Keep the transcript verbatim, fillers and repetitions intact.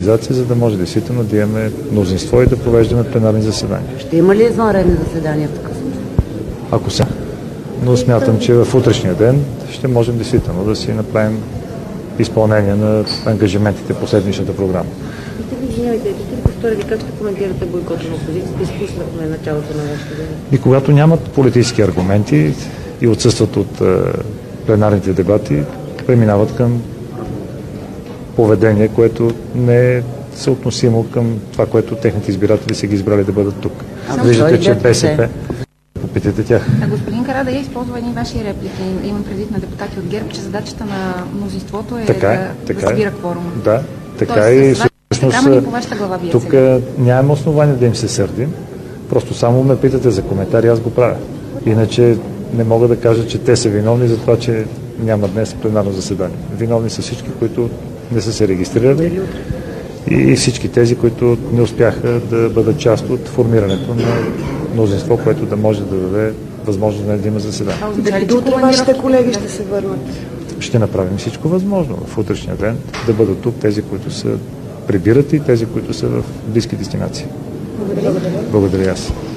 за да може действително да имаме мнозинство и да провеждаме пленарни заседания. Ще има ли извънредни заседания в такъв случай? Ако са. Но смятам, че в утрешния ден ще можем действително да си направим изпълнение на ангажиментите по седмичната програма. Извинявайте, бихте ли повторили как ще коментирате бойкота на опозицията? Изпуснахме началото на вашето време. И когато нямат политически аргументи и отсъстват от е, пленарните дебати, преминават към поведение, което не е съотносимо към това, което техните избиратели са ги избрали да бъдат тук. Виждате, че БСП... Попитайте тях. А господин Карадайъ използва едни ваши реплики, имам предвид на депутати от ГЕРБ, че задачата на мнозинството е така, да, така да събира кворума. Да, така Тоест, и всъщност по вашата глава вие тук сега. нямаме основание да им се сърдим, просто само ме питате за коментари, аз го правя. Иначе не мога да кажа, че те са виновни за това, че няма днес пленарно заседание. Виновни са всички, които не са се регистрирали и всички тези, които не успяха да бъдат част от формирането на мнозинство, което да може да даде възможност да има заседание. Дали до утре вашите колеги ще се върнат? Ще направим всичко възможно в утрешния ден да бъдат тук тези, които са прибират и тези, които са в близки дестинации. Благодаря. Благодаря аз.